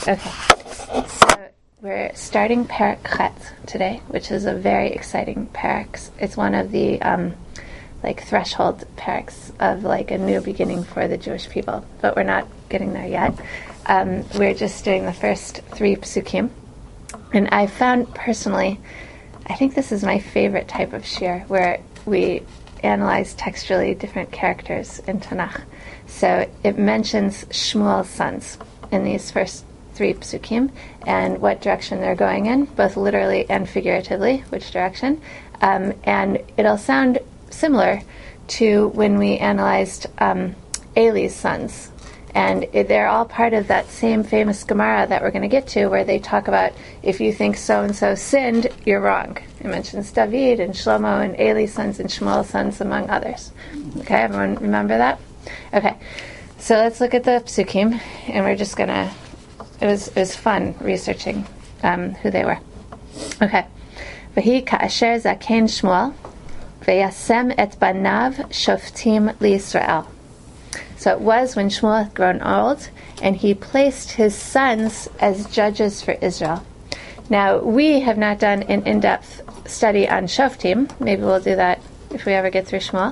Okay. So we're starting Perek Chet today, which is a very exciting Perek. It's one of the threshold Pereks of a new beginning for the Jewish people, but we're not getting there yet. We're just doing the first 3 psukim, and I found personally, I think this is my favorite type of shir, where we analyze textually different characters in Tanakh. So it mentions Shmuel's sons in these first 3 psukim and what direction they're going in, both literally and figuratively, which direction. And it'll sound similar to when we analyzed Eli's sons. And they're all part of that same famous Gemara that we're going to get to, where they talk about, if you think so-and-so sinned, you're wrong. It mentions David and Shlomo and Eli's sons and Shmuel's sons, among others. Okay, everyone remember that? Okay, so let's look at the psukim, and we're just going to... It was fun researching who they were. Okay. V'hi ka'asher zaken Shmuel, v'yasem et banav shoftim liYisrael. So it was when Shmuel had grown old, and he placed his sons as judges for Israel. Now, we have not done an in-depth study on Shoftim. Maybe we'll do that if we ever get through Shmuel.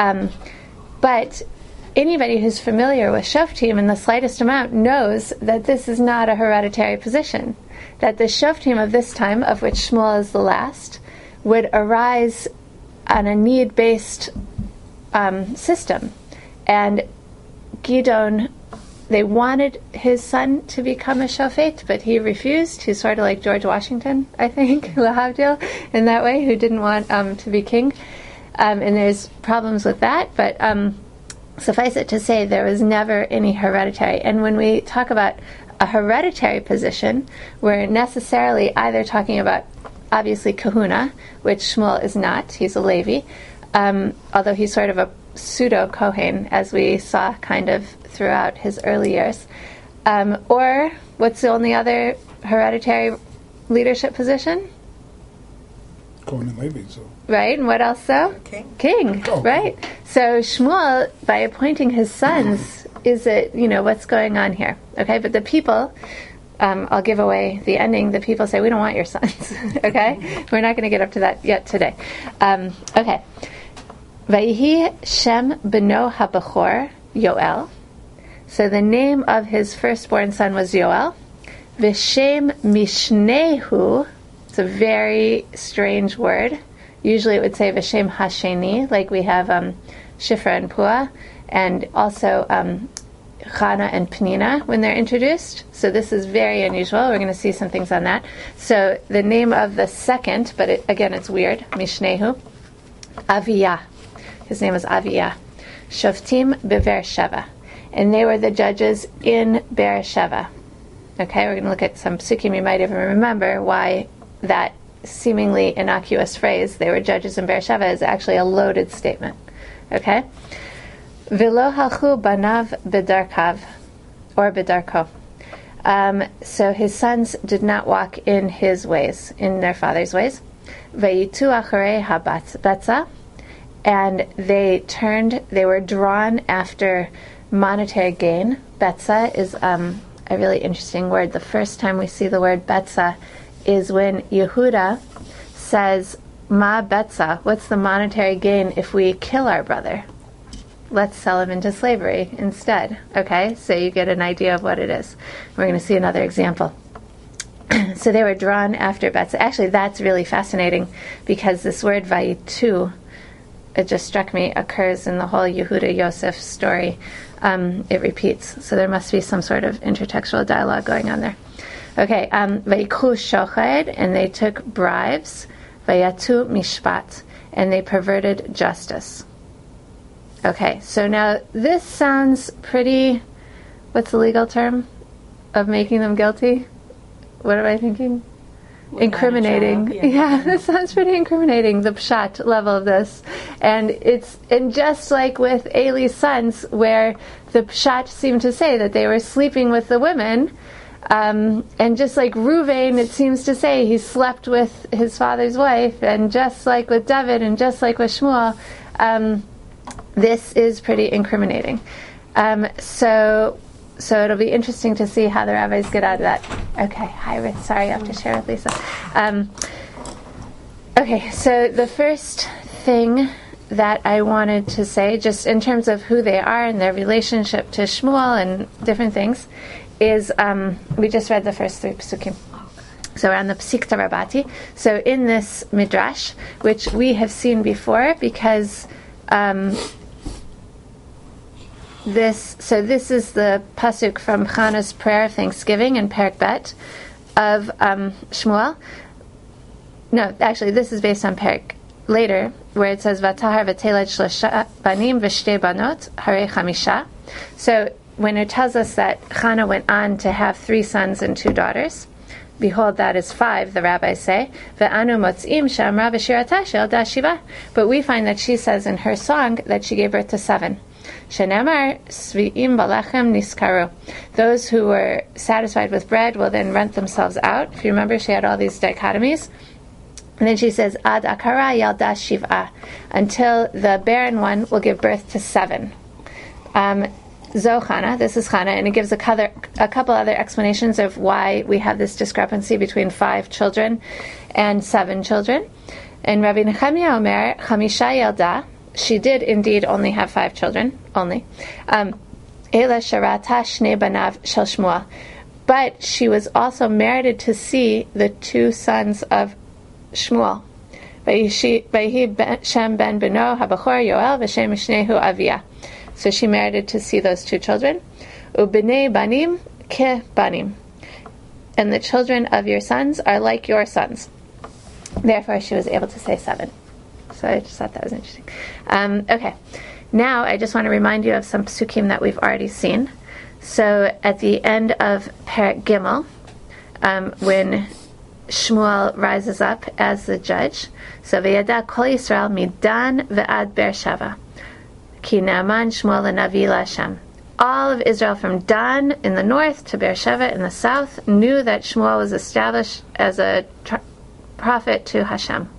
But anybody who's familiar with Shoftim in the slightest amount knows that this is not a hereditary position. That the Shoftim of this time, of which Shmuel is the last, would arise on a need-based system. And Gidon, they wanted his son to become a shofet, but he refused. He's sort of like George Washington, I think, lahavdil, in that way, who didn't want to be king. And there's problems with that, but suffice it to say, there was never any hereditary. And when we talk about a hereditary position, we're necessarily either talking about, obviously, kahuna, which Shmuel is not. He's a Levi, although he's sort of a pseudo-Kohen, as we saw kind of throughout his early years. Or, what's the only other hereditary leadership position? Kohen and Levi, so. Right, and what else so? King, oh, right. So Shmuel, by appointing his sons, is it, what's going on here? Okay, but the people, I'll give away the ending, the people say, we don't want your sons, okay? We're not going to get up to that yet today. Okay. Vayihi Shem beno habachor Yoel. So the name of his firstborn son was Yoel. V'shem mishnehu. It's a very strange word. Usually it would say V'shem hasheni, like we have Shifra and Pua, and also Chana and Penina when they're introduced. So this is very unusual. We're going to see some things on that. So the name of the second, but it's weird, Mishnehu, Aviyah. His name was Aviyah. Shoftim be'Beer Sheva. And they were the judges in Beer Sheva. Okay, we're going to look at some psukim you might even remember why that seemingly innocuous phrase, they were judges in Beer Sheva, is actually a loaded statement. Okay? V'lo halchu banav b'darkav, or b'darko. So his sons did not walk in his ways, in their father's ways. Vayitu acharei habetza. And they were drawn after monetary gain. Betza is a really interesting word. The first time we see the word betza is when Yehuda says, Ma betza, what's the monetary gain if we kill our brother? Let's sell him into slavery instead. Okay, so you get an idea of what it is. We're going to see another example. So they were drawn after betza. Actually, that's really fascinating because this word vayitu, it just struck me, occurs in the whole Yehuda Yosef story. It repeats. So there must be some sort of intertextual dialogue going on there. Okay, Vayikhu shoched, and they took bribes. Vayatu mishpat, and they perverted justice. Okay, so now this sounds pretty, what's the legal term of making them guilty? What am I thinking? Incriminating. Yeah, this sounds pretty incriminating, the pshat level of this. And just like with Eli's sons, where the pshat seemed to say that they were sleeping with the women, and just like Ruvain, it seems to say he slept with his father's wife, and just like with David and just like with Shmuel, this is pretty incriminating. So so it'll be interesting to see how the rabbis get out of that. Okay, hi Ruth, sorry I have to share with Lisa. Okay, so the first thing that I wanted to say, just in terms of who they are and their relationship to Shmuel and different things, is we just read the first 3 psukim. So we're on the Psikta Rabati. So in this midrash, which we have seen before, because this is the pasuk from Chana's prayer of Thanksgiving in Perek Bet of Shmuel. No, actually, this is based on Perek later, where it says Vatahar v'teled shlosha banim v'shtei banot harei chamisha. So when it tells us that Chana went on to have 3 sons and 2 daughters, behold, that is 5, the rabbis say. Ve'anu motzim she'amra b'shirata she'elda shiva. But we find that she says in her song that she gave birth to 7. Shenemar svi'im balachem niskaru. Those who were satisfied with bread will then rent themselves out. If you remember, she had all these dichotomies. And then she says, Ad akara yalda shiva, until the barren one will give birth to 7. Zochana, this is Chana, and it gives a couple other explanations of why we have this discrepancy between 5 children and 7 children. And Rabbi Nechemia Omer, Chamisha Yelda, she did indeed only have 5 children, only. Ela Sharata Shnei Banav Shel Shmuel. But she was also merited to see the 2 sons of Shmuel. Vayhi Shem ben Beno Habachor Yoel v'Shem Shnehu Aviyah. So she merited to see those 2 children. Ubnei banim ke banim. And the children of your sons are like your sons. Therefore, she was able to say 7. So I just thought that was interesting. Okay. Now, I just want to remind you of some psukim that we've already seen. So at the end of Perek Gimel, when Shmuel rises up as the judge, so V'yada kol Yisrael midan ve'ad Beersheva. Ki Naaman Shmuel Navi Hashem. All of Israel from Dan in the north to Beersheva in the south knew that Shmuel was established as a prophet to Hashem.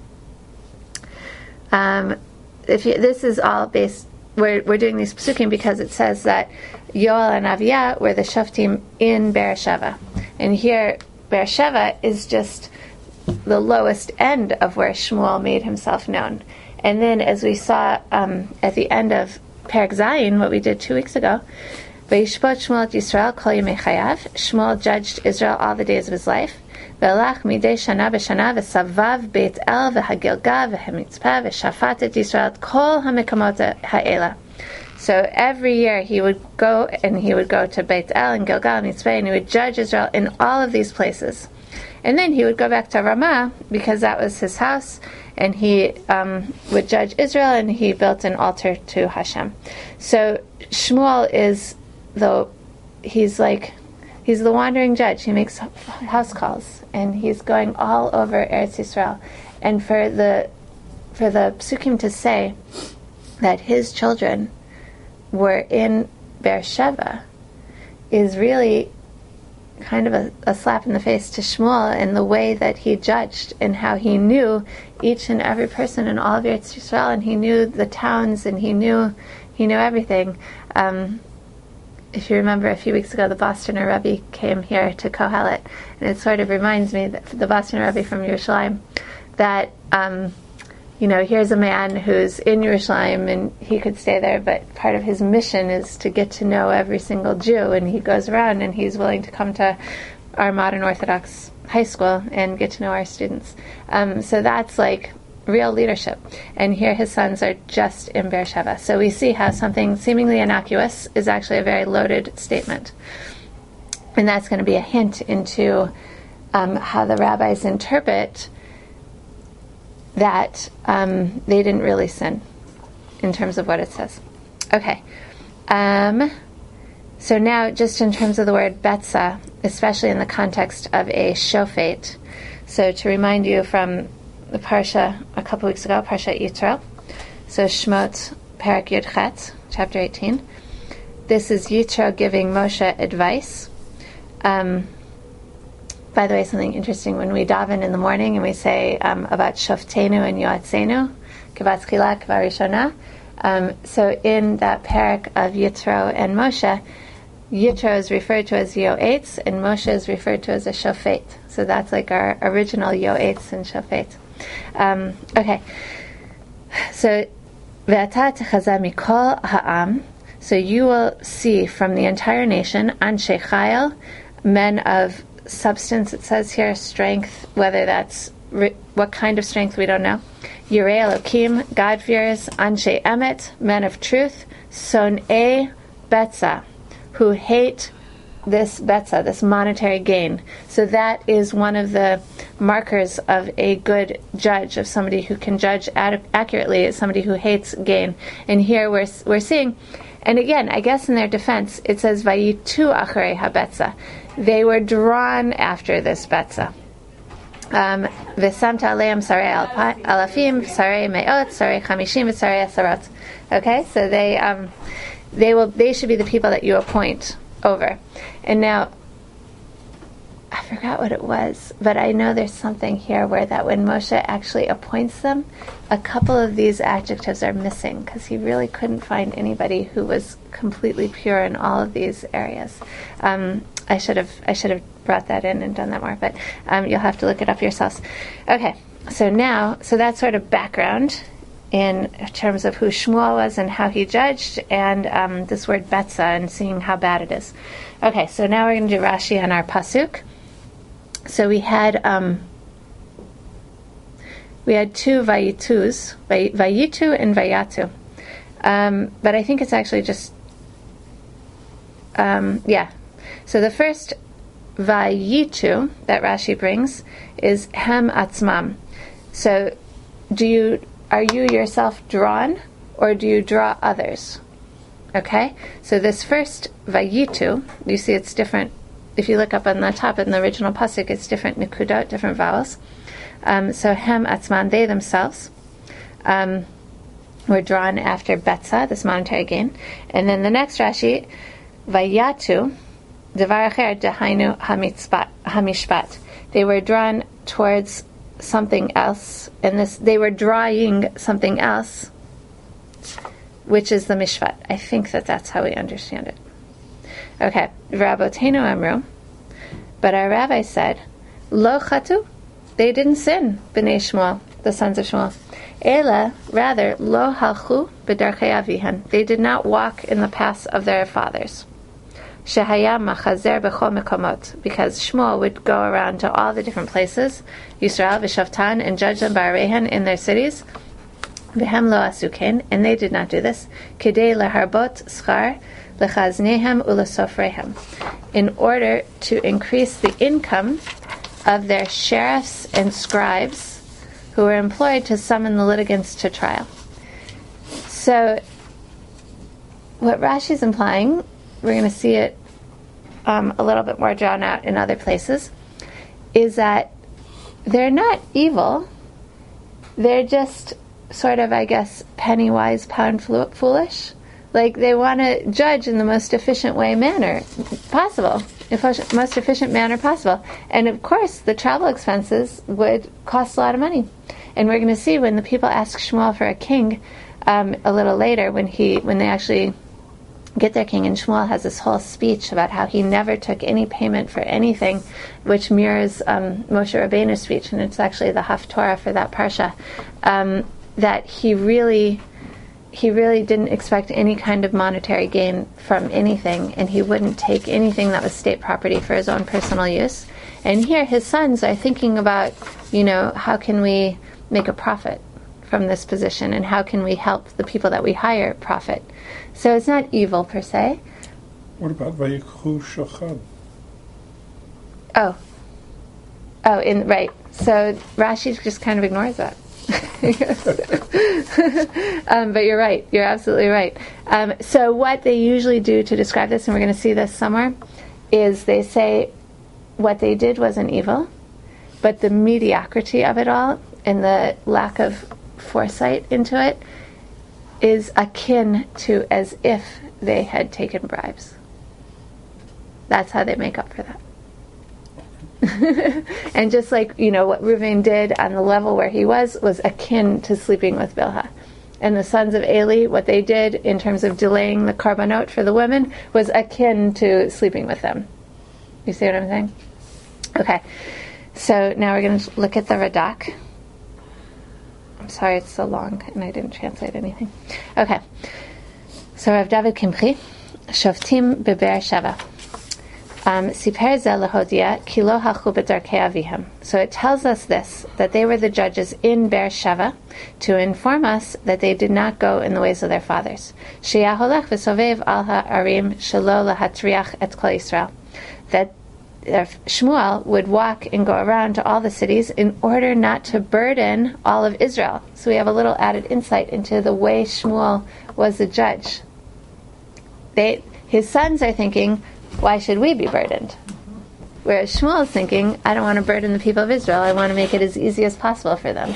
This is all based. We're doing these psukim because it says that Yoel and Aviyah were the shoftim in Beersheva, and here Beersheva is just the lowest end of where Shmuel made himself known. And then, as we saw at the end of Perek Zayin, what we did 2 weeks ago, Vayishpot Shmuel et Yisrael kol yemei chayav. Shmuel judged Israel all the days of his life. Ve'alach midei shana v'shana v'savav Beit El v'hagilga v'hamitzpah v'shafat et Yisrael kol hamekamot ha'ela. So every year he would go to Beit El and Gilgal and Mitzpah, and he would judge Israel in all of these places. And then he would go back to Ramah, because that was his house, and he would judge Israel, and he built an altar to Hashem. So Shmuel is he's the wandering judge. He makes house calls, and he's going all over Eretz Yisrael. And for the psukim to say that his children were in Beersheva is really kind of a slap in the face to Shmuel in the way that he judged and how he knew each and every person in all of Eretz Yisrael, and he knew the towns, and he knew everything. If you remember, a few weeks ago, the Bostoner Rebbe came here to Kohelet, and it sort of reminds me that the Bostoner Rebbe from Yerushalayim, that here's a man who's in Yerushalayim and he could stay there, but part of his mission is to get to know every single Jew, and he goes around and he's willing to come to our modern Orthodox high school and get to know our students. So that's like real leadership. And here his sons are just in Beersheva. So we see how something seemingly innocuous is actually a very loaded statement. And that's going to be a hint into how the rabbis interpret that they didn't really sin in terms of what it says. Okay. So now, just in terms of the word betzah, especially in the context of a shofet, so to remind you from the parsha a couple weeks ago, Parsha Yitro, so Shmot, Perek Yud Chet, chapter 18. This is Yitro giving Moshe advice. By the way, something interesting, when we daven in the morning and we say about Shoftenu and Yoatzenu, K'vat Chila, K'vat Rishona, so in that parak of Yitro and Moshe, Yitro is referred to as Yoetz, and Moshe is referred to as a Shofet. So that's like our original Yoetz and Shofet. Okay. So, Ve'ata techaza mikol ha'am. So you will see from the entire nation, Anshe Chayil, men of substance, it says here, strength, whether that's what kind of strength we don't know. Yirei Elokim, God-fearers, Anshe Emet, men of truth, Son'ei Betza, who hate this betza, this monetary gain. So that is one of the markers of a good judge, of somebody who can judge accurately, is somebody who hates gain. And here we're seeing, and again, I guess in their defense, it says vayitu acharei habetza. They were drawn after this betza. V'samta aleim sarei alafim, sarei me'ot, sarei chamishim, sarei asarot. Okay, so they should be the people that you appoint over. And now, I forgot what it was, but I know there's something here where that when Moshe actually appoints them, a couple of these adjectives are missing because he really couldn't find anybody who was completely pure in all of these areas. I should have brought that in and done that more, but you'll have to look it up yourselves. Okay, so that's sort of background in terms of who Shmuel was and how he judged, and this word betza and seeing how bad it is. Okay, so now we're going to do Rashi on our pasuk. So we had two vayitus, vayitu and vayatu, but I think it's actually just So the first vayitu that Rashi brings is hem atzmam. So are you yourself drawn, or do you draw others? Okay, so this first vayitu, you see it's different. If you look up on the top in the original pasuk, it's different nikudot, different vowels. So hem atzman, they themselves, were drawn after betza, this monetary gain. And then the next Rashi, vayatu, devar acher dehainu hamishpat. They were drawn towards something else, and they were drawing something else, which is the mishpat. I think that's how we understand it. Okay, Rabotenu Amru, but our rabbi said, Lo chatu, they didn't sin, b'nei Shmuel, the sons of Shmuel. Ela, rather, lo halchu b'darchei avihan, they did not walk in the paths of their fathers. Shehaya machazer b'chol mekomot, because Shmuel would go around to all the different places, Yisrael v'shavtan, and judge them ba'arehan in their cities. V'hem lo asuken, and they did not do this. Kedei leharbot schar lechaznehem ulasofrehem, in order to increase the income of their sheriffs and scribes who were employed to summon the litigants to trial. So what Rashi is implying, we're going to see it a little bit more drawn out in other places, is that they're not evil, they're just sort of, I guess, penny wise, pound foolish. Like, they want to judge in the most efficient manner possible. Most efficient manner possible. And of course, the travel expenses would cost a lot of money. And we're going to see when the people ask Shmuel for a king a little later, when they actually get their king, and Shmuel has this whole speech about how he never took any payment for anything, which mirrors Moshe Rabbeinu's speech, and it's actually the Haftorah for that parsha, that he really didn't expect any kind of monetary gain from anything, and he wouldn't take anything that was state property for his own personal use. And here his sons are thinking about, how can we make a profit from this position, and how can we help the people that we hire profit. So it's not evil per se. What about Vayikhu Shachad? Right. So Rashi just kind of ignores that. But you're right. You're absolutely right. So what they usually do to describe this, and we're going to see this somewhere, is they say what they did wasn't evil, but the mediocrity of it all and the lack of foresight into it is akin to as if they had taken bribes. That's how they make up for that. And just like, what Reuven did on the level where he was akin to sleeping with Bilhah. and the sons of Eli, what they did in terms of delaying the karbanot for the women was akin to sleeping with them. You see what I'm saying? Okay, so now we're going to look at the Radak. I'm sorry it's so long and I didn't translate anything. Okay, so Rav David Kimchi, Shoftim beBe'er Sheva. So it tells us this, that they were the judges in Be'er Sheva, to inform us that they did not go in the ways of their fathers. That Shmuel would walk and go around to all the cities in order not to burden all of Israel. So we have a little added insight into the way Shmuel was the judge. His sons are thinking, why should we be burdened? Whereas Shmuel is thinking, I don't want to burden the people of Israel. I want to make it as easy as possible for them.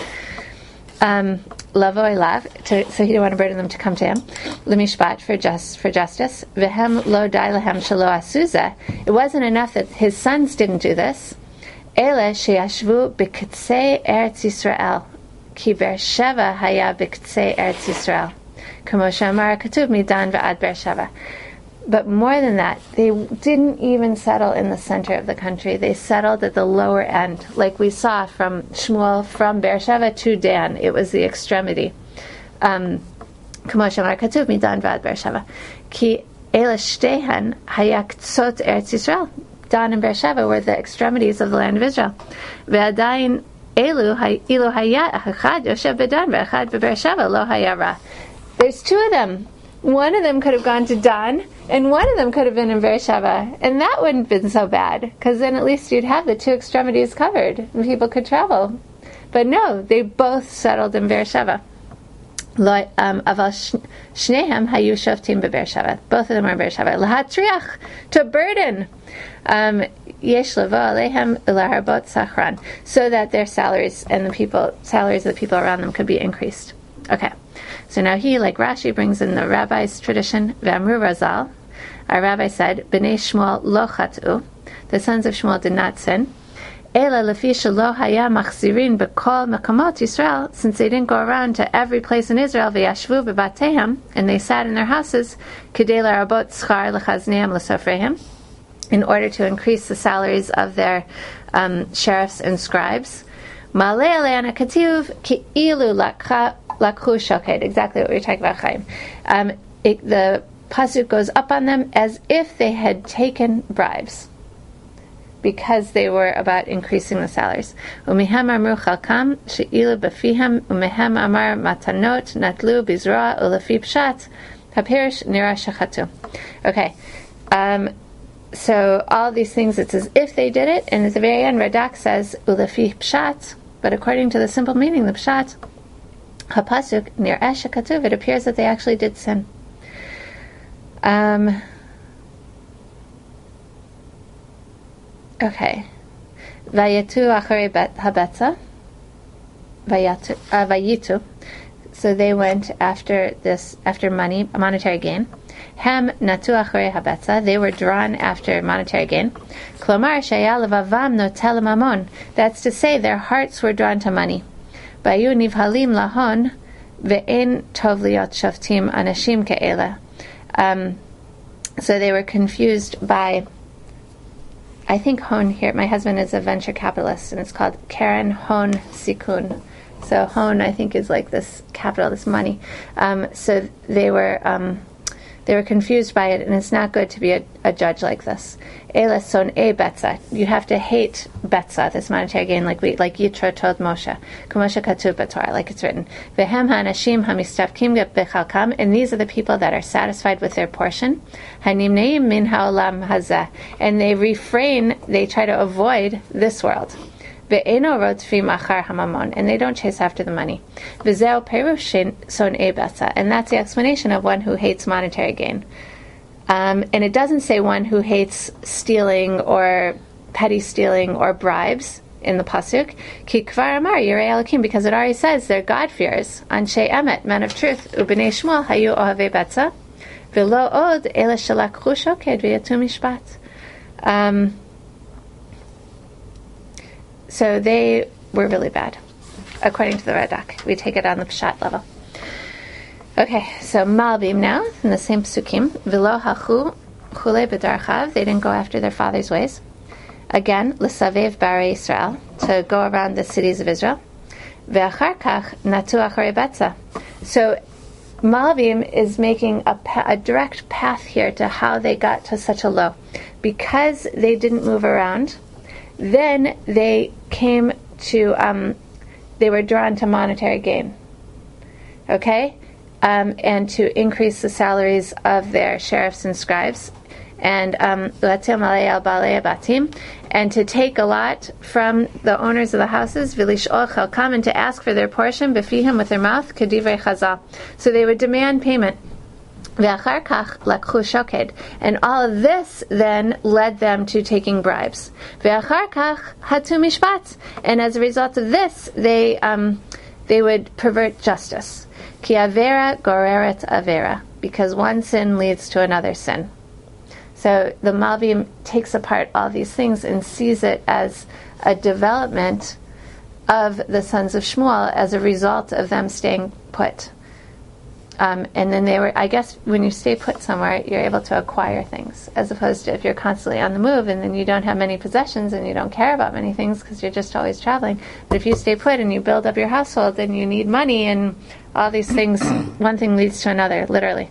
Lavo elav, so he didn't want to burden them to come to him. Lemishpat, for justice. Vehem lo dai lehem shelo asuza. It wasn't enough that his sons didn't do this. Ele sheyashvu b'ktzei Eretz Yisrael, ki Be'er Sheva haya b'ktzei Eretz Yisrael, kamo she'amar katuv midan va'ad Be'er Sheva. But more than that, they didn't even settle in the center of the country. They settled at the lower end, like we saw from Shmuel, from Be'er Sheva to Dan. It was the extremity. Kamo shemar katuv midan v'ad Be'er Sheva. Ki ele shtehen haya ktzot Eretz Yisrael. Dan and Be'er Sheva were the extremities of the land of Israel. Ve'adayin elu ilu haya echad yoshev bedan ve'echad be'Be'er Sheva lo haya ra. There's two of them. One of them could have gone to Dan, and one of them could have been in Be'er Sheva, and that wouldn't have been so bad, because then at least you'd have the two extremities covered, and people could travel. But no, they both settled in Be'er Sheva. Aval shnehem hayu shoftim beBe'er Sheva. Both of them are in Be'er Sheva. Lahatriach, to burden. Yesh levo alehem laharbot sachran, so that their salaries and salaries of the people around them could be increased. Okay. So now he, like Rashi, brings in the rabbi's tradition. V'amru Razal, our rabbi said, B'nei Shmuel lo chatu, the sons of Shmuel did not sin. Ela lefi shelo haya machzirin b'kol mekamot Yisrael, since they didn't go around to every place in Israel, v'yashvu b'batehem, and they sat in their houses, kedei larabot schar lechazneim l'sofrehem, in order to increase the salaries of their sheriffs and scribes. Malei aleana katuv ki ilu lakhu shoked, exactly what we were talking about, Chaim. The pasuk goes up on them as if they had taken bribes, because they were about increasing the salaries. Umihem amru chalkam sheilu befihem umihem amar matanot natlu bizroa ulefi pshat hapirish nira shachatu. Okay, so all these things, it's as if they did it, and at the very end Radak says ulefi pshat, but according to the simple meaning, the pshat, hapasuk nir esha katuv, it appears that they actually did sin. Okay. Vayetu acharei habetza. Vayitu. So they went after monetary gain. Hem natu acharei habetza. They were drawn after monetary gain. Klomar shaya levavam notel mamon. That's to say, their hearts were drawn to money. Bayu nivhalim lahon ve'en tov liot shoftim anashim ke'ela. So they were confused by, I think Hon here, my husband is a venture capitalist, and it's called Karen Hon Sikun. So Hon, I think, is like this capital, this money. So they were confused by it, and it's not good to be a judge like this. Ela son e betza. You have to hate betza, this monetary gain, like Yitro told Moshe. Kamoshe katuv b'Torah, like it's written. Vehem ha'anashim hamistavkim b'chalkam, and these are the people that are satisfied with their portion. Hanimneim min ha'olam hazeh, and they try to avoid this world. Ve'eno rodfim achar hamamon, and they don't chase after the money. V'zeo perush son e betza, and that's the explanation of one who hates monetary gain. And it doesn't say one who hates stealing or petty stealing or bribes in the pasuk. Ki kvar amar yirei Elokim, because it already says they're God-fearers. Anshe emet, men of truth. Ubnei Shmuel hayu ohavei betza. V'lo od ele shelakchu shoked v'yatu mishpat. So they were really bad, according to the Radak. We take it on the pshat level. Okay, so Malbim now, in the same psukim. V'lo hachu chule b'darchav. They didn't go after their father's ways. Again, l'savev barei Israel, to go around the cities of Israel. Ve'achar kach natu acharei betza. So Malbim is making a direct path here to how they got to such a low. Because they didn't move around, then they came to, they were drawn to monetary gain. Okay? And to increase the salaries of their sheriffs and scribes. And and to take a lot from the owners of the houses, and to ask for their portion, b'fihim, with their mouth, kedivrei chazal. So they would demand payment. And all of this then led them to taking bribes. And as a result of this, they would pervert justice. Ki avera goreret avera, because one sin leads to another sin. So the Malbim takes apart all these things and sees it as a development of the sons of Shmuel as a result of them staying put. And then they were, I guess, when you stay put somewhere, you're able to acquire things, as opposed to if you're constantly on the move and then you don't have many possessions and you don't care about many things because you're just always traveling. But if you stay put and you build up your household, then you need money and all these things, one thing leads to another, literally.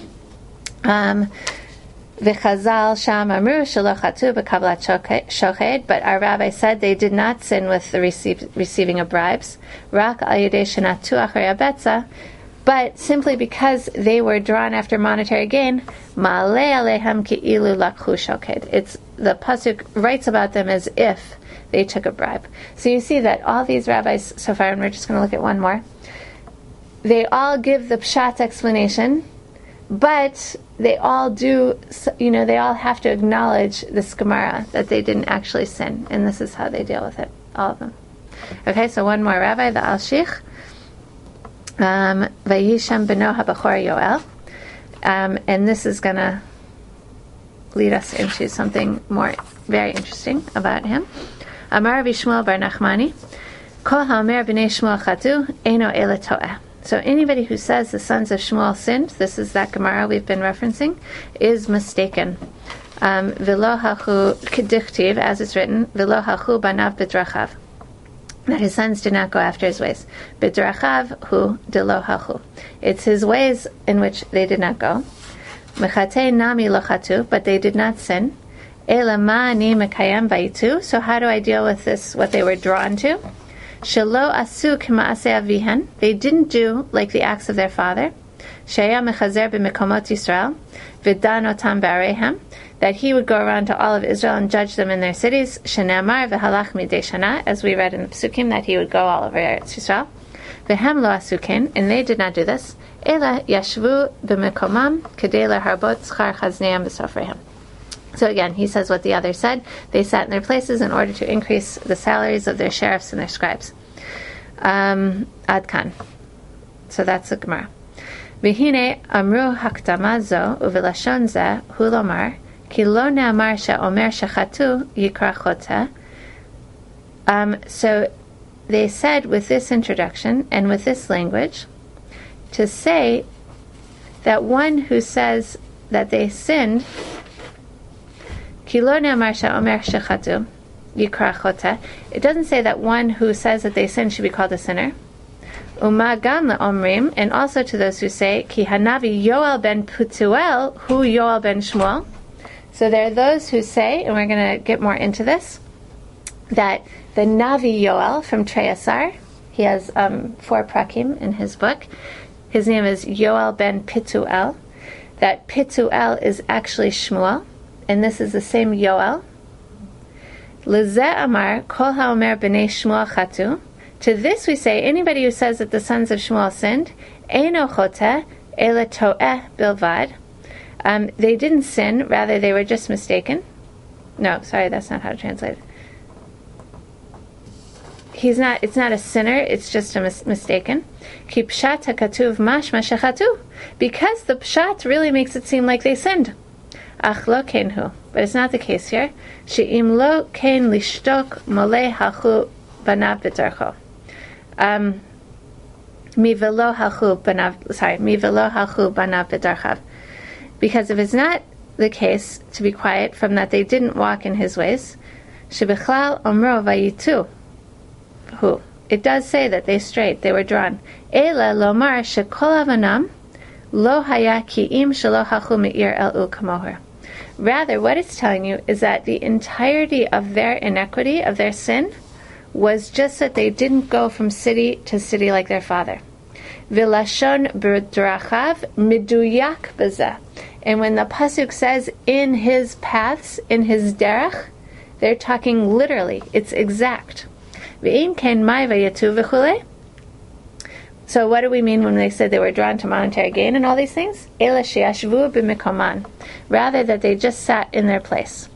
V'chazal sham amru shelo chatu b'kavlat shoched, but our rabbi said they did not sin with the receiving of bribes. Rak al yedei shenatu acharei betza, but simply because they were drawn after monetary gain, ma'aleh alehem ki'ilu lakhu shoked. It's the pasuk writes about them as if they took a bribe. So you see that all these rabbis so far, and we're just going to look at one more, they all give the pshat explanation, but they all do, they all have to acknowledge this Gemara that they didn't actually sin, and this is how they deal with it, all of them. Okay, so one more rabbi, the Al-Shich. Vayisham beno habachor Yoel, and this is going to lead us into something more very interesting about him. Amar Shmuel bar Nachmani, Kol ha'omer b'nei Shmuel chatu, eino ele to'eh. So anybody who says the sons of Shmuel sinned, this is that Gemara we've been referencing, is mistaken. V'lo hachu k'dichtiv, as it's written, v'lo hachu banav b'drachav, that his sons did not go after his ways. B'drachav hu de lo hachu. It's his ways in which they did not go. Mechatei nami lo chatu, but they did not sin. Ela ma ani mekayem vayitu. So how do I deal with this, what they were drawn to? Shelo asu k'ma'aseh avihen. They didn't do like the acts of their father. Sheya mechazer b'mekomot Yisrael. V'dan otam ba'areihem. That he would go around to all of Israel and judge them in their cities. Shenamar v'halach midei shana, as we read in the Psukim, that he would go all over Eretz Yisrael. V'hem lo asukin, and they did not do this. Ela yashvu b'mekomam kedei laharbot schar chazneim b'sofrehem. So again, he says what the others said. They sat in their places in order to increase the salaries of their sheriffs and their scribes. Adkan. So that's the Gemara. V'hine amru hakdama zo uvilashon ze hu lomar ki lo ne'amar she'omer shechatu yikra choteh. So they said with this introduction and with this language to say that one who says that they sinned, it doesn't say that one who says that they sin should be called a sinner. And also to those who say, Ki hanavi Yoel ben Putuel, hu Yoel ben Shmuel. So there are those who say, and we're going to get more into this, that the Navi Yoel from Treyasar, he has 4 prakim in his book. His name is Yoel ben Pituel. That Pituel is actually Shmuel. And this is the same Yoel. Lezeh amar kol haomer b'nei Shmuel chatu. To this we say, anybody who says that the sons of Shmuel sinned, eino choteh ele to'eh bilvad. They didn't sin, rather they were just mistaken. No, sorry, that's not how to translate it. It's not a sinner, it's just a mistaken. Ki pshat hakatuv mashma shechatu. Because the pshat really makes it seem like they sinned. Ach lo ken hu, but it's not the case here. She'im lo ken lishtok molei hachu banav b'darcho. Mi velo halchu banav b'darchav. Because if it's not the case to be quiet from that they didn't walk in his ways, shebichlal omro vayitu. Who? It does say that they strayed, they were drawn. Ela lomar shekol avanam lo haya ki'im shelo halchu me'ir el'u kamoher. Rather, what it's telling you is that the entirety of their inequity, of their sin, was just that they didn't go from city to city like their father. Vilashon b'drachav miduyak b'zeh. And when the pasuk says in his paths, in his derech, they're talking literally. It's exact. V'im ken mai vayatu v'chulei. So what do we mean when they said they were drawn to monetary gain and all these things? Ela sheyashvu b'mikoman. Rather that they just sat in their place.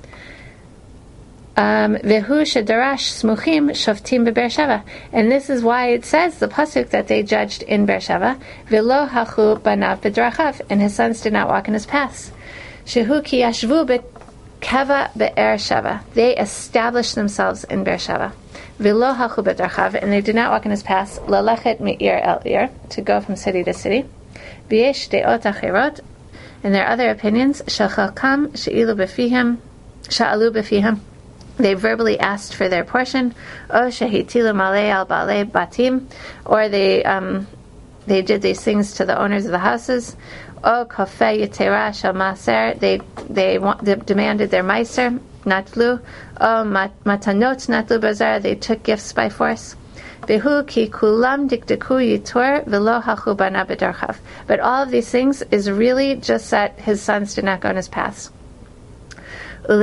Vehu shedarash smuchim shoftim beBeersheva. And this is why it says, the pasuk, that they judged in Beersheva. V'lo hachu banav b'drachav. And his sons did not walk in his paths. Shehu ki yashvu b'keva be'er-sheva. They established themselves in Beersheva. V'lo hachu b'drachav. And they did not walk in his paths. Lalechet me'ir el-ir. To go from city to city. V'yesh de'ot acherot. And there are other opinions. Shechalkam she'ilu b'fihem. Sha'alu b'fihem. They verbally asked for their portion, or shehitilu malei al balei batim, or they did these things to the owners of the houses. O kofei yitera shel maser, they demanded their meiser, natlu. O matanot natlu bazar, they took gifts by force. Behu ki kulam dikdeku yitor v'lo hachu bana b'darchav. But all of these things is really just that his sons did not go in his paths. And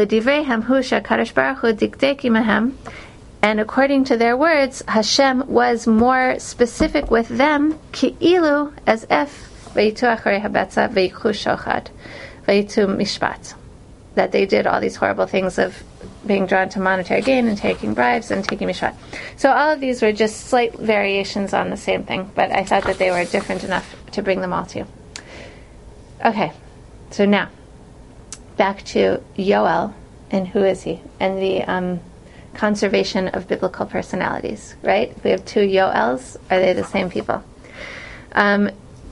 according to their words, Hashem was more specific with them, ki'ilu, as if, that they did all these horrible things of being drawn to monetary gain and taking bribes and taking mishpat. So all of these were just slight variations on the same thing, but I thought that they were different enough to bring them all to you. Okay, so now, back to Yoel, and who is he? And the conservation of biblical personalities, right? We have two Yoels. Are they the same people? So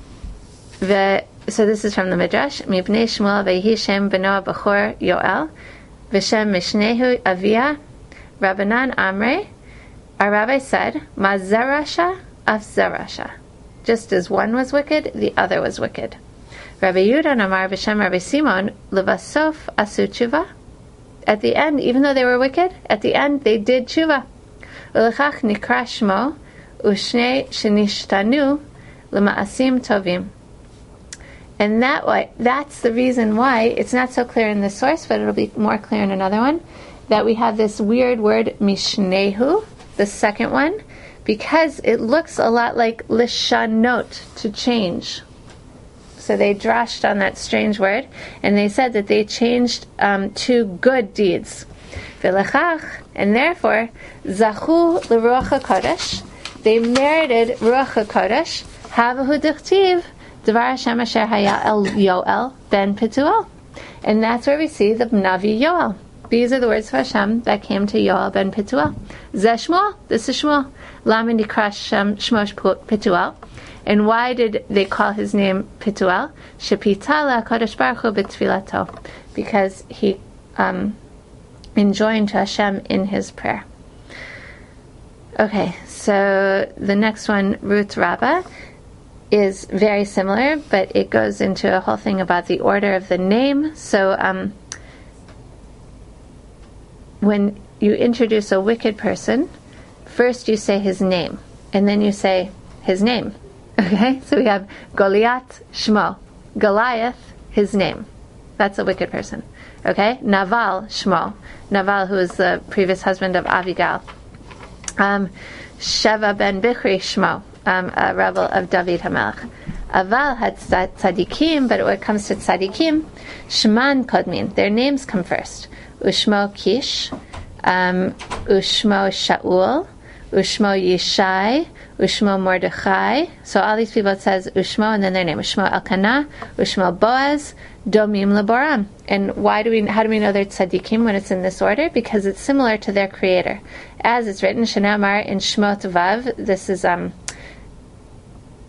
this is from the Midrash. Mibnei Shmuel vehi Shem beno b'chor Yoel, v'Shem mishnehu Avia, Rabbanan Amre. Our rabbi said, Ma zarasha af zarasha. Just as one was wicked, the other was wicked. Rabbi Yehuda Amar v'Shem Rabbi Simon levasof asu tshuva. At the end, even though they were wicked, at the end they did tshuva. Ulechach nikra shmo u'shnei shenishtanu lema'asim tovim. And that's the reason why it's not so clear in this source, but it'll be more clear in another one, that we have this weird word mishnehu, the second one, because it looks a lot like lishanot, to change. So they drashed on that strange word, and they said that they changed to good deeds. V'lechach, and therefore, zachu l'ruach HaKodesh, they merited ruach HaKodesh, havahu dichtiv, Dvar Hashem asher haya el Yoel ben Pituel. And that's where we see the Navi Yoel. These are the words of Hashem that came to Yoel ben Pituel. Zeh Shmuel, this is Shmuel. Lama nikra Shmosh Pituel. And why did they call his name Pituel? Shepita LaKadosh Baruch Hu b'tfilato. Because he enjoined to Hashem in his prayer. Okay, so the next one, Ruth Rabbah, is very similar, but it goes into a whole thing about the order of the name. So when you introduce a wicked person, first you say his name, and then you say his name. Okay? So we have Goliath Shmo. Goliath, his name. That's a wicked person. Okay? Naval Shmo. Naval, who is the previous husband of Avigal. Sheva ben Bichri Shmo. A rebel of David HaMelech. Aval had tzadikim, but when it comes to tzadikim, Shman Kodmin, their names come first. Ushmo Kish, Ushmo Shaul, Ushmo Yishai, Ushmo Mordechai. So all these people, it says Ushmo and then their name. Ushmo Elkanah, Ushmo Boaz, Domim Laboram. And how do we know they're tzadikim when it's in this order? Because it's similar to their creator. As it's written, Shanamar in Shmot Vav, this is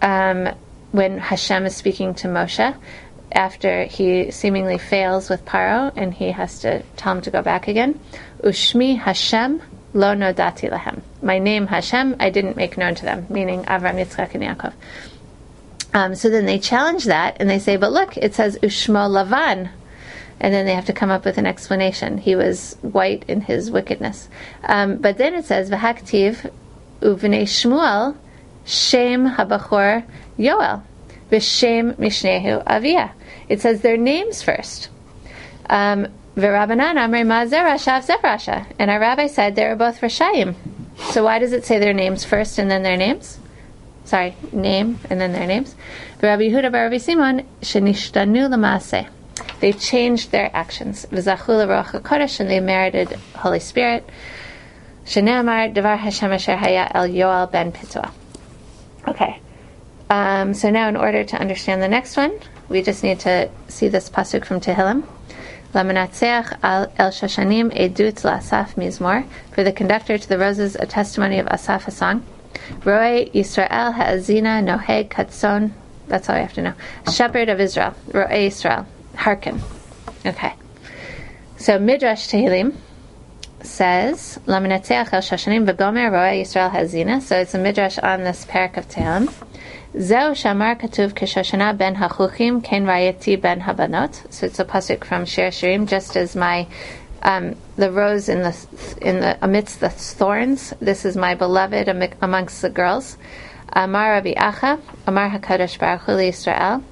when Hashem is speaking to Moshe, after he seemingly fails with Paro, and he has to tell him to go back again. Ushmi Hashem lo nodati lahem. My name Hashem, I didn't make known to them, meaning Avram, Yitzchak, and Yaakov. So then they challenge that, and they say, but look, it says Ushmo Lavan. And then they have to come up with an explanation. He was white in his wickedness. But then it says, V'haktiv uvnei Shmuel Shem habachor Yoel v'Shem mishnehu Aviyah. It says their names first. V'Rabbanan amrei ma ze rasha v'ze rasha. And our rabbi said they were both Rashayim. So why does it say their names first and then their names? Sorry, name and then their names. V'Rabbi Yehuda bar Rabbi Simon shenishtanu l'maaseh. They changed their actions. V'zachu l'ruach hakodesh, and they merited Holy Spirit. Shene'amar devar Hashem asher haya el Yoel ben Pituah. Okay. So now in order to understand the next one, we just need to see this pasuk from Tehillim. Lamanatseach el Shoshanim edut la'asaf mizmor. For the conductor to the roses, a testimony of Asaph, a song. Roe Yisrael ha'azina noheg katson. That's all I have to know. Shepherd of Israel. Roe Yisrael. Hearken. Okay. So Midrash Tehillim says, Lamanatseach el Shoshanim v'gomer roe Yisrael ha'azina. So it's a Midrash on this parak of Tehillim. Zeu shamar katuv keshoshana ben hachuchim ken rayeti ben habanot. So it's a pasuk from Shir Shirim, just as my the rose in the amidst the thorns. This is my beloved amongst the girls. Amar Rabbi Acha, Amar Hakadosh Baruch Hu Yisrael.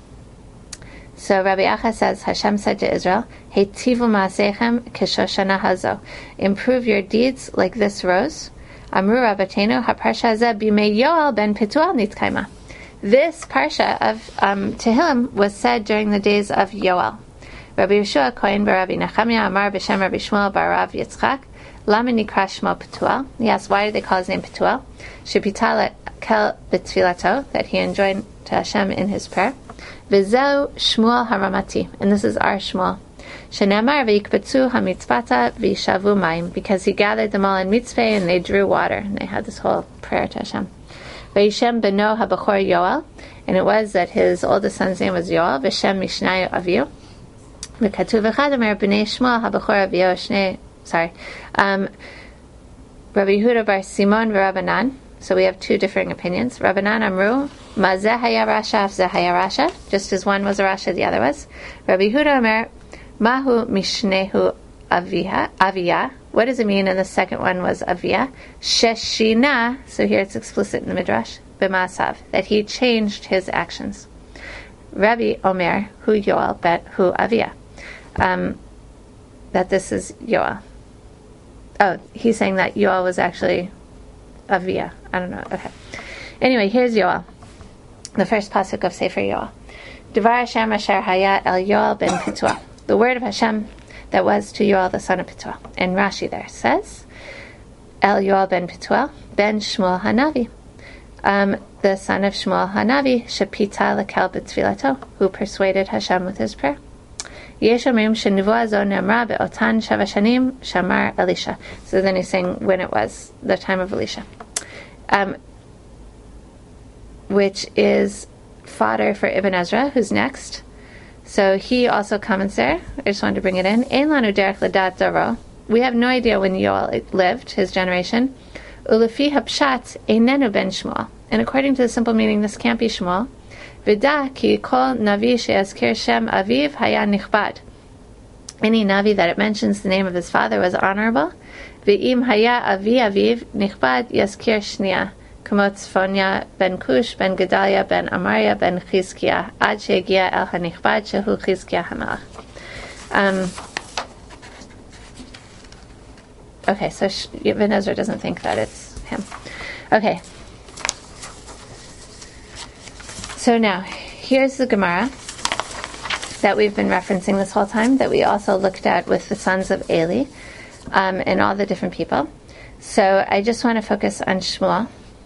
So Rabbi Acha says, Hashem said to Israel, Heitivu ma'asechem keshoshana hazo. Improve your deeds like this rose. Amru Rabbatenu haparsha hazeh bimei Yoel ben Pituah nitkaima. This parsha of Tehillim was said during the days of Yoel. Rabbi Yeshua Kohen bar Rabbi Nachamya Amar b'shem Rabbi Shmuel bar Rav Yitzchak Lama nikra shmo Petuel. He asked, why did they call his name Petuel? Shepitala kel b'tfilato, that he enjoined to Hashem in his prayer. V'zeu Shmuel haramati, and this is our Shmuel. Shenemar v'yikbetzu hamitzvata v'yishavu mayim, because he gathered them all in mitzvah and they drew water, and they had this whole prayer to Hashem. V'yishem beno habachor Yoel, and it was that his oldest son's name was Yoel. V'shem mishnayu aviyu. V'katuv echad amer b'nei Shmuel habachor aviyu shnei. Sorry, Rabbi Yehuda bar Simon v'Rabbanan. So we have two differing opinions. Rabbanan amru mazeh haya rasha v'zeh haya rasha. Just as one was a rasha, the other was. Rabbi Yehuda amer mahu mishnehu aviyah. What does it mean? And the second one was aviyah. Sheshina. So here it's explicit in the midrash. B'masav, that he changed his actions. Rabbi Omer hu Yoel bet hu aviyah. That this is Yoel. Oh, he's saying that Yoel was actually Aviyah. I don't know. Okay. Anyway, here's Yoel. The first pasuk of Sefer Yoel. Devar Hashem asher haya el Yoel ben Pituah. The word of Hashem that was to Yoel the son of Pituah. And Rashi there says, El Yoel ben Pituah ben Shmuel Hanavi. The son of Shmuel Hanavi, Shepita lekel b'tfilato, who persuaded Hashem with his prayer. Yesh omrim shenevuah zo ne'amra be'otan shava shanim shamar Elisha. So then he's saying when it was the time of Elisha, which is fodder for Ibn Ezra, who's next. So he also comments there. I just wanted to bring it in. Ein lanu derech ledat daro. We have no idea when Yoel lived, his generation. Ulefi hapshat einenu ben Shmuel. And according to the simple meaning, this can't be Shmuel. V'da ki kol navi she'azkir shem aviv haya nichbad. Any navi that it mentions the name of his father was honorable. V'im haya avi aviv nichbad yazkir shnia. Kamot Tzfonya ben Kush ben Gedalia ben Amaria ben Chizkiah ad she'egia el hanichbad shehu Chizkiah hamelach. Okay, so Ibn Ezra doesn't think that it's him. Okay. So now, here's the Gemara that we've been referencing this whole time, that we also looked at with the sons of Eli, and all the different people. So I just want to focus on Shmuel.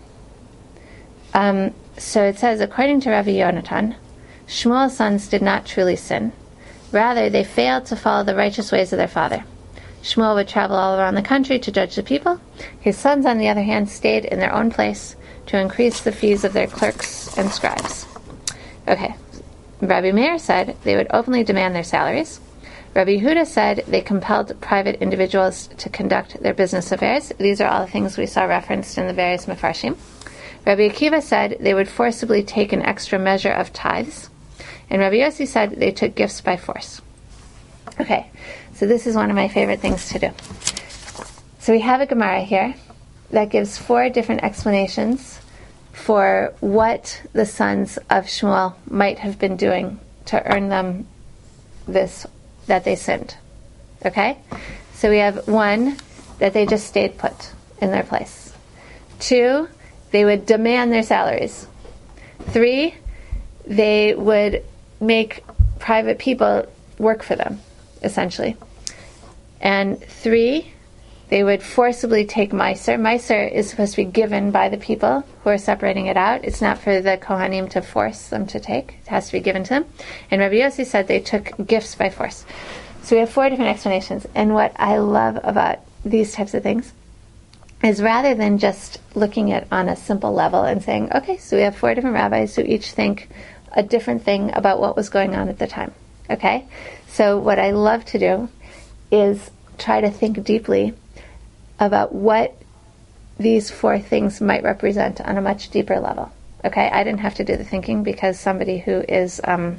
So it says, according to Rabbi Yonatan, Shmuel's sons did not truly sin. Rather, they failed to follow the righteous ways of their father. Shmuel would travel all around the country to judge the people. His sons, on the other hand, stayed in their own place to increase the fees of their clerks and scribes. Okay, Rabbi Meir said they would openly demand their salaries. Rabbi Yehuda said they compelled private individuals to conduct their business affairs. These are all the things we saw referenced in the various Mefarshim. Rabbi Akiva said they would forcibly take an extra measure of tithes. And Rabbi Yossi said they took gifts by force. Okay, so this is one of my favorite things to do. So we have a Gemara here that gives 4 different explanations for what the sons of Shmuel might have been doing to earn them this, that they sinned. Okay? So we have 1, that they just stayed put in their place. 2, they would demand their salaries. 3, they would make private people work for them, essentially. And 3, they would forcibly take Meiser. Meiser is supposed to be given by the people who are separating it out. It's not for the Kohanim to force them to take. It has to be given to them. And Rabbi Yossi said they took gifts by force. So we have 4 different explanations. And what I love about these types of things is rather than just looking at on a simple level and saying, okay, so we have 4 different rabbis who each think a different thing about what was going on at the time. Okay? So what I love to do is try to think deeply about what these 4 things might represent on a much deeper level. Okay, I didn't have to do the thinking because somebody who is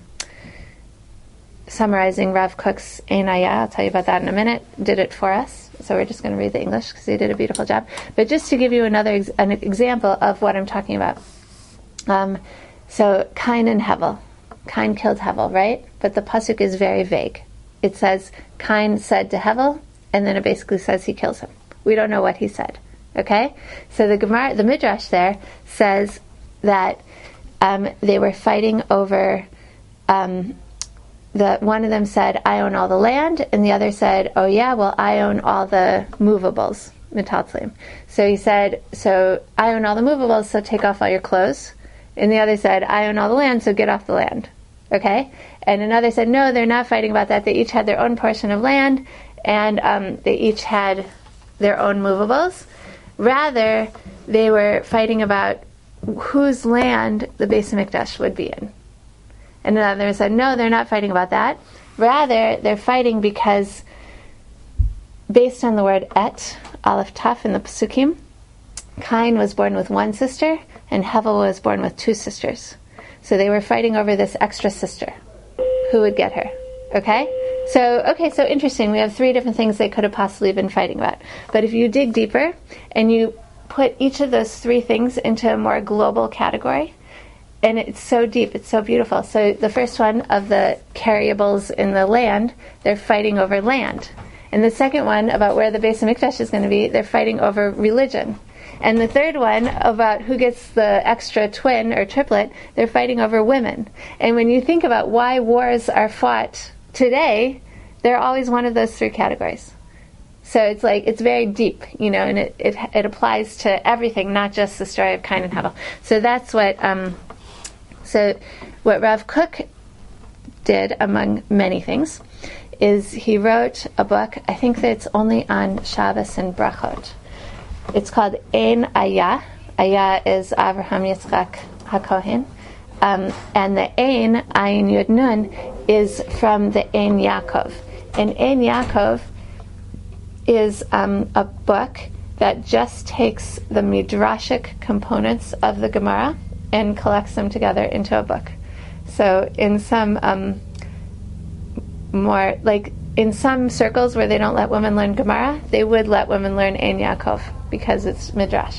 summarizing Rav Kook's Ein Ayah, I'll tell you about that in a minute, did it for us. So we're just going to read the English because he did a beautiful job. But just to give you an example of what I'm talking about. So Cain and Hevel. Cain killed Hevel, right? But the pasuk is very vague. It says Cain said to Hevel, and then it basically says he kills him. We don't know what he said. Okay? So the Gemara, the Midrash there says that they were fighting over, one of them said, I own all the land, and the other said, oh yeah, well I own all the movables, metaltlim. So he said, so I own all the movables, so take off all your clothes. And the other said, I own all the land, so get off the land. Okay? And another said, no, they're not fighting about that. They each had their own portion of land, and they each had their own movables. Rather, they were fighting about whose land the Beis HaMikdash would be in. And another said, no, they're not fighting about that. Rather, they're fighting because, based on the word et, aleph taf in the Pesukim, Cain was born with 1 sister, and Hevel was born with 2 sisters. So they were fighting over this extra sister. Who would get her? Okay? So interesting. We have 3 different things they could have possibly been fighting about. But if you dig deeper and you put each of those 3 things into a more global category, and it's so deep, it's so beautiful. So the first one of the carryables in the land, they're fighting over land. And the second one about where the Beis HaMikdash is going to be, they're fighting over religion. And the third one about who gets the extra twin or triplet, they're fighting over women. And when you think about why wars are fought today, they're always one of those 3 categories. So it's like, it's very deep, and it applies to everything, not just the story of Cain and Hevel. So that's what what Rav Kook did, among many things, is he wrote a book, I think that it's only on Shabbos and Brachot. It's called Ein Ayah. Ayah is Avraham Yitzchak HaKohen. And the Ein, Ayin Yud Nun, is from the Ein Yaakov. And Ein Yaakov is a book that just takes the midrashic components of the Gemara and collects them together into a book. So in some in some circles where they don't let women learn Gemara, they would let women learn Ein Yaakov because it's midrash.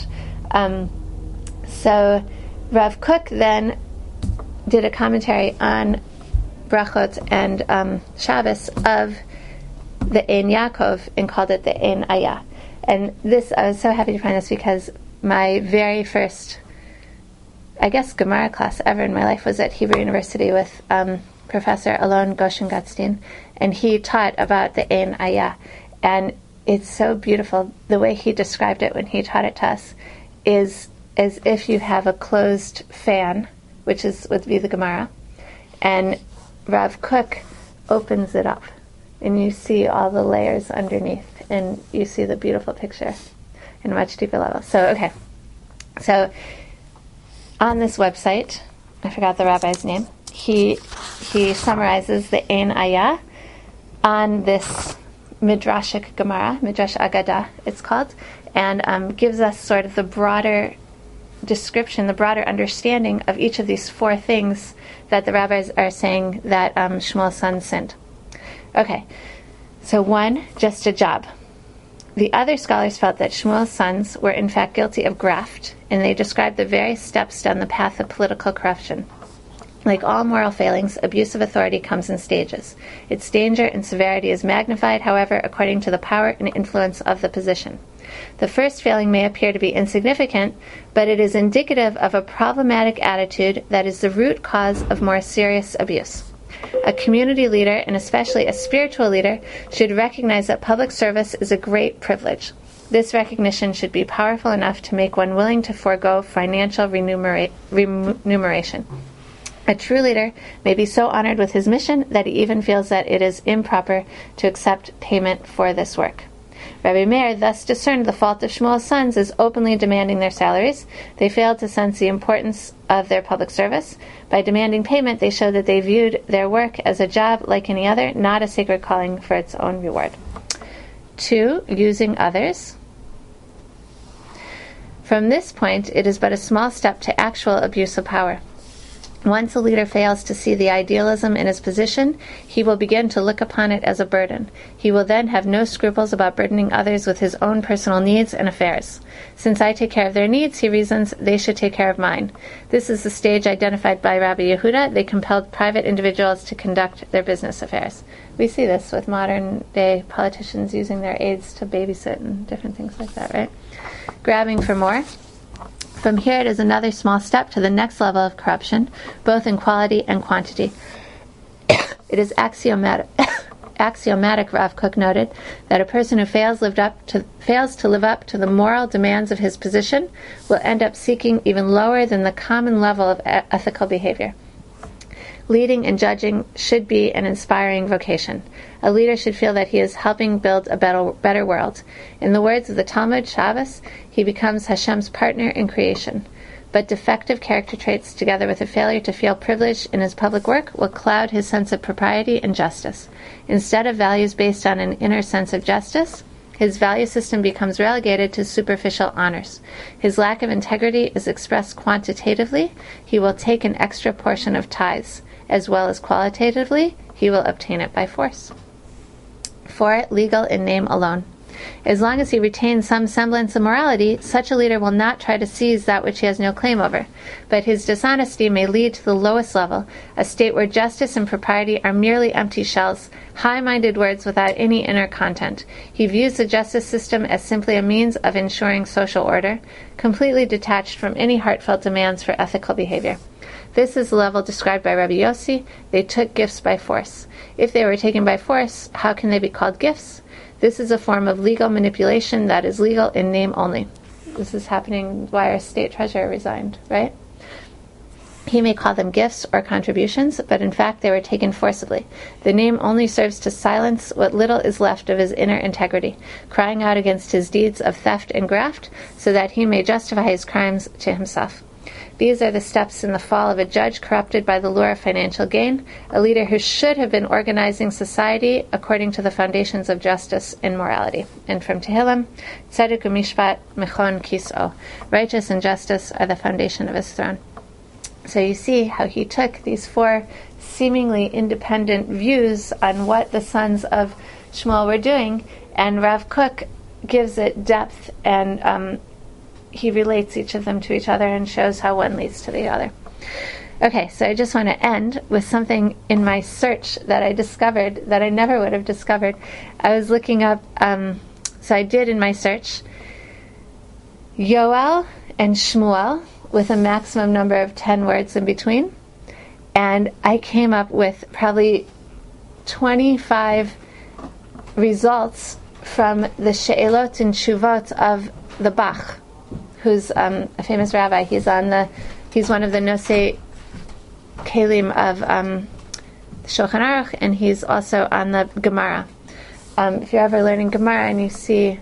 So Rav Kook then did a commentary on Brachot and Shabbos of the Ein Yaakov and called it the Ein Ayah. And this, I was so happy to find this because my very first, I guess, Gemara class ever in my life was at Hebrew University with Professor Alon Goshen-Gottstein, and he taught about the Ein Ayah. And it's so beautiful. The way he described it when he taught it to us is as if you have a closed fan, which would be the Gemara, and Rav Kook opens it up, and you see all the layers underneath. and you see the beautiful picture in a much deeper level. So, okay. So, on this website, I forgot the rabbi's name, he summarizes the Ein Ayah on this Midrashic Gemara, Midrash Agadah it's called, and gives us sort of the broader description, the broader understanding of each of these four things that the rabbis are saying that Shmuel's son sinned. Okay, so one, just a job. The other scholars felt that Shmuel's sons were in fact guilty of graft, and they described the various steps down the path of political corruption. Like all moral failings, abuse of authority comes in stages. Its danger and severity is magnified, however, according to the power and influence of the position. The first failing may appear to be insignificant, but it is indicative of a problematic attitude that is the root cause of more serious abuse. A community leader, and especially a spiritual leader, should recognize that public service is a great privilege. This recognition should be powerful enough to make one willing to forego financial remuneration. A true leader may be so honored with his mission that he even feels that it is improper to accept payment for this work. Rabbi Meir thus discerned the fault of Shmuel's sons as openly demanding their salaries. They failed to sense the importance of their public service. By demanding payment, they showed that they viewed their work as a job like any other, not a sacred calling for its own reward. 2. Using others. From this point, it is but a small step to actual abuse of power. Once a leader fails to see the idealism in his position, he will begin to look upon it as a burden. He will then have no scruples about burdening others with his own personal needs and affairs. Since I take care of their needs, he reasons, they should take care of mine. This is the stage identified by Rabbi Yehuda. They compelled private individuals to conduct their business affairs. We see this with modern-day politicians using their aides to babysit and different things like that, right? Grabbing for more. From here, it is another small step to the next level of corruption, both in quality and quantity. It is axiomatic, Rav Kook noted, that a person who fails to live up to the moral demands of his position will end up seeking even lower than the common level of ethical behavior. Leading and judging should be an inspiring vocation. A leader should feel that he is helping build a better world. In the words of the Talmud Shabbos, he becomes Hashem's partner in creation. But defective character traits, together with a failure to feel privilege in his public work, will cloud his sense of propriety and justice. Instead of values based on an inner sense of justice, his value system becomes relegated to superficial honors. His lack of integrity is expressed quantitatively. He will take an extra portion of tithes. As well as qualitatively, he will obtain it by force. 4. Legal in name alone. As long as he retains some semblance of morality, such a leader will not try to seize that which he has no claim over. But his dishonesty may lead to the lowest level, a state where justice and propriety are merely empty shells, high-minded words without any inner content. He views the justice system as simply a means of ensuring social order, completely detached from any heartfelt demands for ethical behavior. This is the level described by Rabbi Yossi. They took gifts by force. If they were taken by force, how can they be called gifts? This is a form of legal manipulation that is legal in name only. This is happening why our state treasurer resigned, right? He may call them gifts or contributions, but in fact they were taken forcibly. The name only serves to silence what little is left of his inner integrity, crying out against his deeds of theft and graft, so that he may justify his crimes to himself. These are the steps in the fall of a judge corrupted by the lure of financial gain, a leader who should have been organizing society according to the foundations of justice and morality. And from Tehillim, Tzedek u'mishpat mechon kis'o. Righteous and justice are the foundation of his throne. So you see how he took these 4 seemingly independent views on what the sons of Shmuel were doing, and Rav Kook gives it depth, and he relates each of them to each other and shows how one leads to the other. Okay, so I just want to end with something in my search that I discovered that I never would have discovered. I was looking up, so I did in my search, Yoel and Shmuel, with a maximum number of 10 words in between, and I came up with probably 25 results from the She'elot and Shuvot of the Bach, who's a famous rabbi. He's one of the Nosei Kelim of Shulchan Aruch, and he's also on the Gemara. if you're ever learning Gemara and you see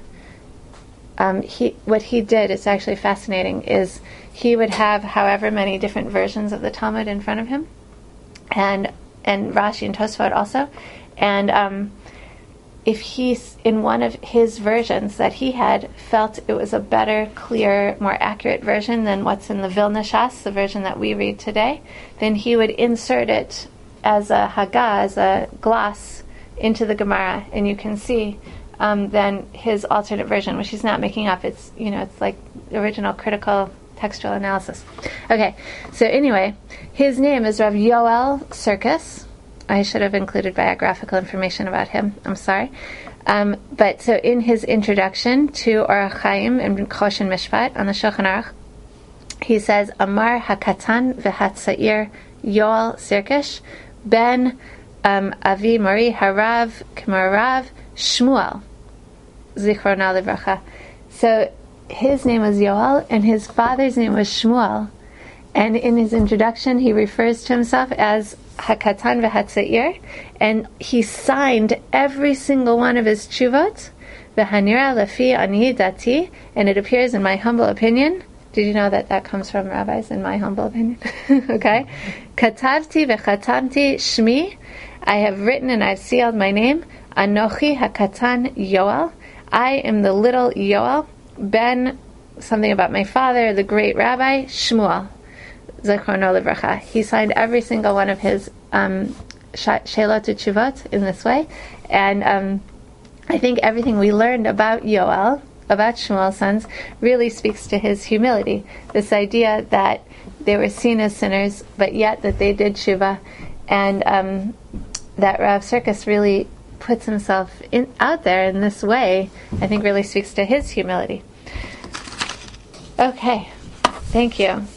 what he did, it's actually fascinating, is he would have however many different versions of the Talmud in front of him, and Rashi and Tosfot also, and if he's in one of his versions that he had felt it was a better, clearer, more accurate version than what's in the Vilna Shas, the version that we read today, then he would insert it as a Haggah, as a gloss, into the Gemara, and you can see then his alternate version, which he's not making up. It's it's like original critical textual analysis. Okay, so anyway, his name is Rav Yoel Sirkis. I should have included biographical information about him. I'm sorry. But so in his introduction to Orach Chaim and Choshen Mishpat on the Shulchan Aruch, he says, Amar Hakatan v'Hatzair Yoel Sirkish ben Avi Mari Harav Kmarav Shmuel Zichrona Livracha. So his name was Yoel and his father's name was Shmuel. And in his introduction, he refers to himself as Hakatan v'Hatzair, and he signed every single one of his tshuvot, v'hanira lefi ani dati, and it appears in my humble opinion. Did you know that comes from rabbis, in my humble opinion? Okay. Katavti v'chatamti shmi, I have written and I've sealed my name, Anochi Hakatan Yoel, I am the little Yoel, ben, something about my father, the great rabbi, Shmuel. Zechrono Livracha. He signed every single one of his Sheilot Tshuvot in this way, and I think everything we learned about Yoel, about Shmuel's sons, really speaks to his humility. This idea that they were seen as sinners, but yet that they did tshuva, and that Rav Sirkis really puts himself out there in this way, I think really speaks to his humility. Okay, thank you.